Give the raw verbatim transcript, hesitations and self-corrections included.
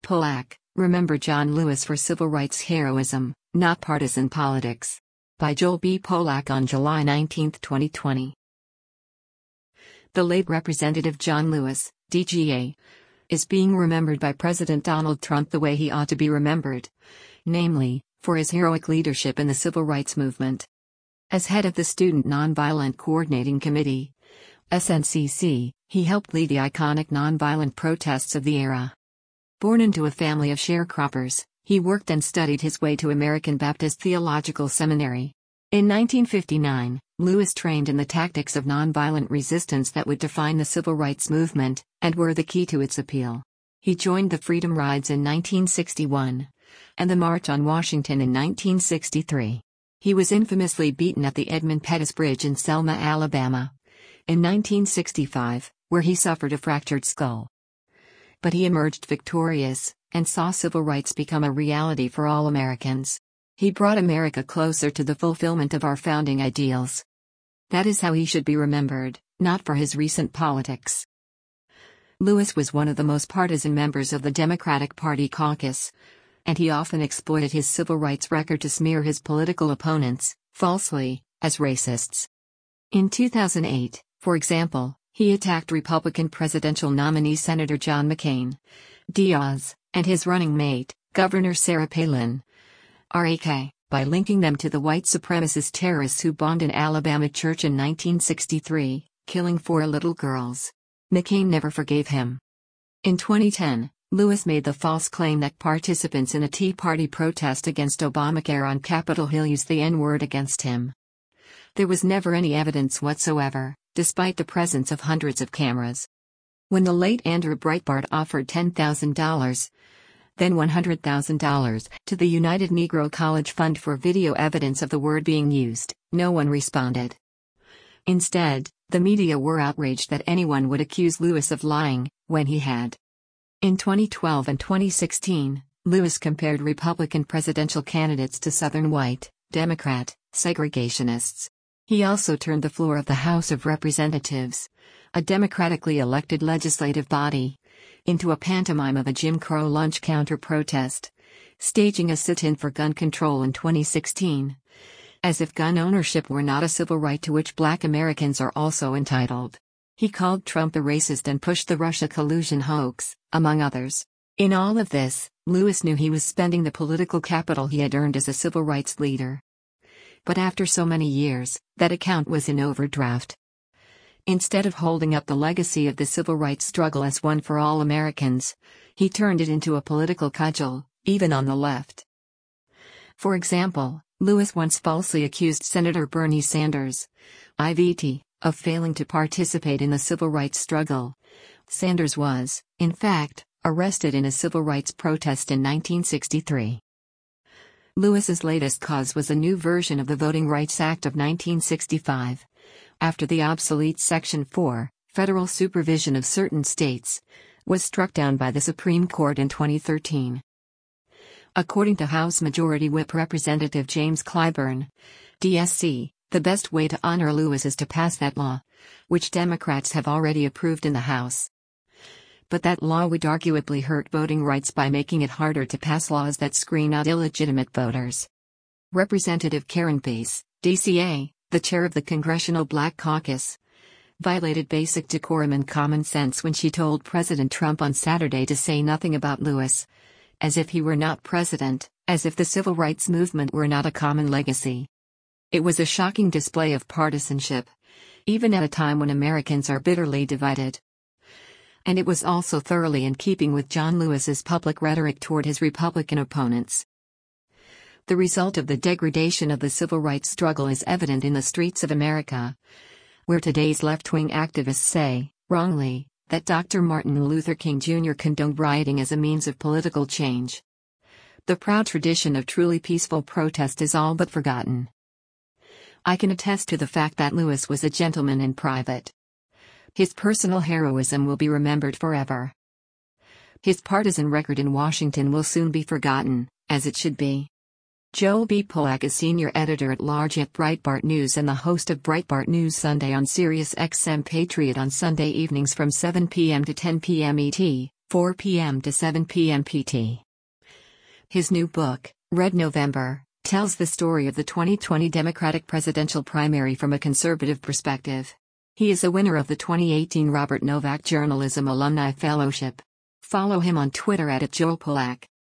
Polak, Remember John Lewis for Civil Rights Heroism, Not Partisan Politics. By Joel B. Polak on July nineteenth, twenty twenty. The late Representative John Lewis, D G A, is being remembered by President Donald Trump the way he ought to be remembered, namely, for his heroic leadership in the civil rights movement. As head of the Student Nonviolent Coordinating Committee, S N C C, he helped lead the iconic nonviolent protests of the era. Born into a family of sharecroppers, he worked and studied his way to American Baptist Theological Seminary. In nineteen fifty-nine, Lewis trained in the tactics of nonviolent resistance that would define the civil rights movement, and were the key to its appeal. He joined the Freedom Rides in nineteen sixty-one, and the March on Washington in nineteen sixty-three. He was infamously beaten at the Edmund Pettus Bridge in Selma, Alabama, in nineteen sixty-five, where he suffered a fractured skull. But he emerged victorious, and saw civil rights become a reality for all Americans. He brought America closer to the fulfillment of our founding ideals. That is how he should be remembered, not for his recent politics. Lewis was one of the most partisan members of the Democratic Party caucus, and he often exploited his civil rights record to smear his political opponents, falsely, as racists. In two thousand eight, for example, he attacked Republican presidential nominee Senator John McCain, Diaz, and his running mate, Governor Sarah Palin, R A K, by linking them to the white supremacist terrorists who bombed an Alabama church in nineteen sixty-three, killing four little girls. McCain never forgave him. In twenty ten, Lewis made the false claim that participants in a Tea Party protest against Obamacare on Capitol Hill used the N-word against him. There was never any evidence whatsoever, despite the presence of hundreds of cameras. When the late Andrew Breitbart offered ten thousand dollars, then one hundred thousand dollars, to the United Negro College Fund for video evidence of the word being used, no one responded. Instead, the media were outraged that anyone would accuse Lewis of lying, when he had. In twenty twelve and twenty sixteen, Lewis compared Republican presidential candidates to Southern white, Democrat, segregationists. He also turned the floor of the House of Representatives, a democratically elected legislative body, into a pantomime of a Jim Crow lunch counter-protest, staging a sit-in for gun control in twenty sixteen, as if gun ownership were not a civil right to which Black Americans are also entitled. He called Trump a racist and pushed the Russia collusion hoax, among others. In all of this, Lewis knew he was spending the political capital he had earned as a civil rights leader. But after so many years, that account was in overdraft. Instead of holding up the legacy of the civil rights struggle as one for all Americans, he turned it into a political cudgel, even on the left. For example, Lewis once falsely accused Senator Bernie Sanders, I V T, of failing to participate in the civil rights struggle. Sanders was, in fact, arrested in a civil rights protest in nineteen sixty-three. Lewis's latest cause was a new version of the Voting Rights Act of nineteen sixty-five. After the obsolete Section four, federal supervision of certain states, was struck down by the Supreme Court in twenty thirteen. According to House Majority Whip Representative James Clyburn, D S C, the best way to honor Lewis is to pass that law, which Democrats have already approved in the House. But that law would arguably hurt voting rights by making it harder to pass laws that screen out illegitimate voters. Representative Karen Bass, D C A, the chair of the Congressional Black Caucus, violated basic decorum and common sense when she told President Trump on Saturday to say nothing about Lewis, as if he were not president, as if the civil rights movement were not a common legacy. It was a shocking display of partisanship, even at a time when Americans are bitterly divided. And it was also thoroughly in keeping with John Lewis's public rhetoric toward his Republican opponents. The result of the degradation of the civil rights struggle is evident in the streets of America, where today's left-wing activists say, wrongly, that Doctor Martin Luther King Junior condoned rioting as a means of political change. The proud tradition of truly peaceful protest is all but forgotten. I can attest to the fact that Lewis was a gentleman in private. His personal heroism will be remembered forever. His partisan record in Washington will soon be forgotten, as it should be. Joel B. Polak is senior editor-at-large at Breitbart News and the host of Breitbart News Sunday on Sirius X M Patriot on Sunday evenings from seven p m to ten p m E T, four p m to seven p m P T. His new book, Red November, tells the story of the twenty twenty Democratic presidential primary from a conservative perspective. He is a winner of the twenty eighteen Robert Novak Journalism Alumni Fellowship. Follow him on Twitter at, at Joel Pollak.